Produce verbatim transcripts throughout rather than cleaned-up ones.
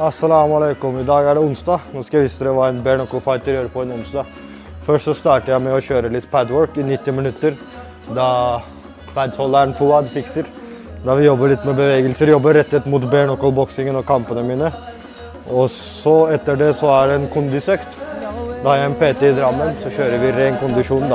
Assalamu alaikum, i dag er det onsdag. Nå skal jeg vise dere hva en bare knuckle fighter gjør på en onsdag. Først så starter jeg med å kjøre litt padwork i nitti minutter, da padsholderen Fouad fikser. Da vi jobber litt med bevegelser, jobber rettet mot bare knuckle boksingen og kampene mine. Og så etter det så er det en kondisøkt. Da har jeg en P T i Drammen, så kjører vi ren kondisjon da.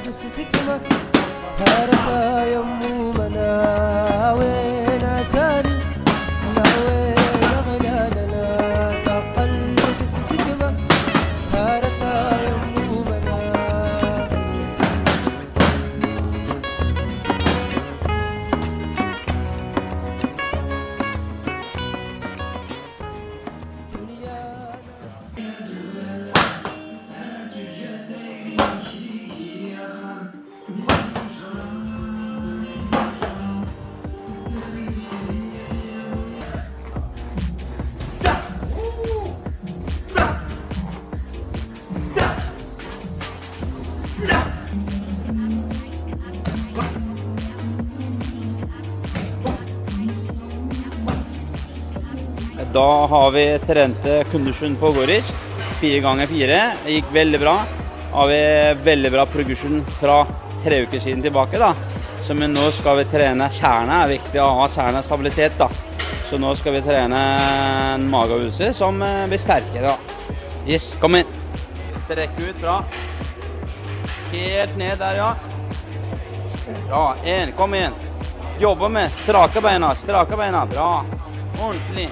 Da har vi trent kondisjon på Goric, fire ganger fire. Det gikk veldig bra. Har vi veldig bra progresjon fra tre uker siden tilbake da. Så men nå skal vi trene kjerne. Det er viktig å ha kjernestabilitet da. Så nå skal vi trene en mageøvelse som blir sterkere da. Yes, kom inn. Strekk ut, bra. Helt ned der, ja. Bra, en, kom igjen. Jobbe med strake beina, strake beina, bra. Ordentlig.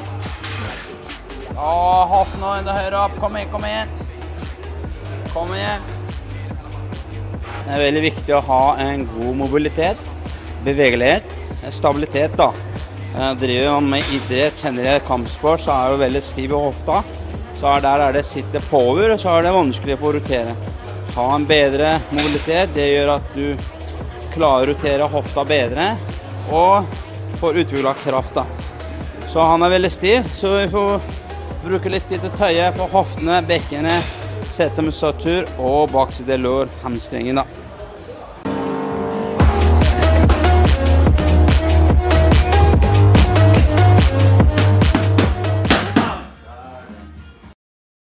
Ja, hoften og enda høyere opp. Kom igjen, kom igjen. Kom igjen. Det er veldig viktig å ha en god mobilitet, bevegelighet, stabilitet da. Jeg driver man med idrett, kjenner jeg kampsport, så er det veldig stiv i hofta. Så er der er det sitter power, og så er det vanskelig for å rotere. Ha en bedre mobilitet, det gjør at du klarer å rotere hofta bedre, og får utviklet kraft da. Så han er veldig stiv, så vi får bruke litt tid til å tøye på hoftene, bekkene, sette musulatur og bakside lår, hamstringen da.